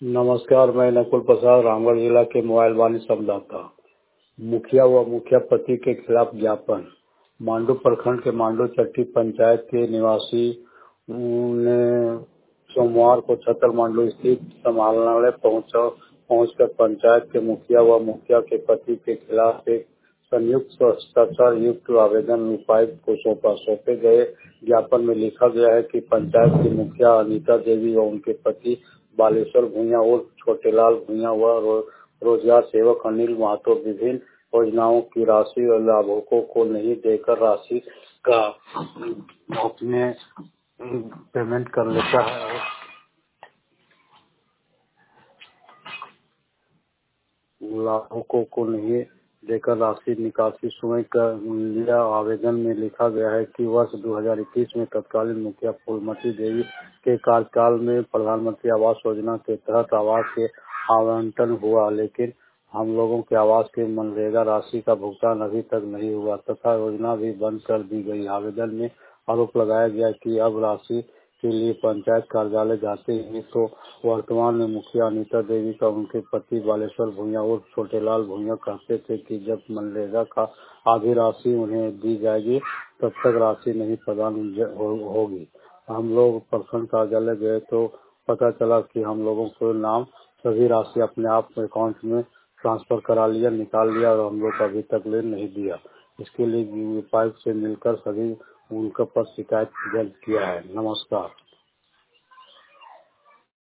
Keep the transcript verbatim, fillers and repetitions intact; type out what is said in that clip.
नमस्कार, मैं नकुल प्रसाद रामगढ़ जिला के मोबाइल वाणी संवाददाता। मुखिया व मुखिया पति के खिलाफ ज्ञापन। मांडू प्रखंड के मांडू चट्टी पंचायत के निवासी ने सोमवार को छतर मांडू स्थित समाहरणालय पहुंचा पहुंचकर पंचायत के मुखिया व मुखिया के पति के खिलाफ एक संयुक्त हस्ताक्षर युक्त आवेदन उपायुक्त को सौंपा। सौंपे गए ज्ञापन में लिखा गया है कि पंचायत की मुखिया अनीता देवी व उनके पति बालेश्वर भूंया और छोटेलाल भूंया व रो, रोजगार सेवक अनिल महतो विभिन्न योजनाओं की राशि और लाभुकों को नहीं देकर राशि का अपने पेमेंट कर लेता है और लाभुकों को नहीं देकर राशि निकासी स्वयं कर लिया। आवेदन में लिखा गया है कि वर्ष दो हज़ार इक्कीस में तत्कालीन मुखिया फूलमती देवी के कार्यकाल में प्रधानमंत्री आवास योजना के तहत आवास के आवंटन हुआ, लेकिन हम लोगों के आवास के मनरेगा राशि का भुगतान अभी तक नहीं हुआ तथा योजना भी बंद कर दी गई। आवेदन में आरोप लगाया गया कि अब राशि के लिए पंचायत कार्यालय जाते हैं तो वर्तमान में मुखिया अनीता देवी का उनके पति बालेश्वर भूंया और छोटेलाल भूंया कहते थे कि जब मनरेगा का आधी राशि उन्हें दी जाएगी तब तक राशि नहीं प्रदान हो, होगी। हम लोग प्रखंड कार्यालय गए तो पता चला कि हम लोगों को नाम सभी राशि अपने आप अकाउंट में ट्रांसफर करा लिया, निकाल लिया और हम लोग को अभी तक ले नहीं दिया। इसके लिए उपायुक्त से मिलकर सभी उनके पर शिकायत दर्ज किया है। नमस्कार।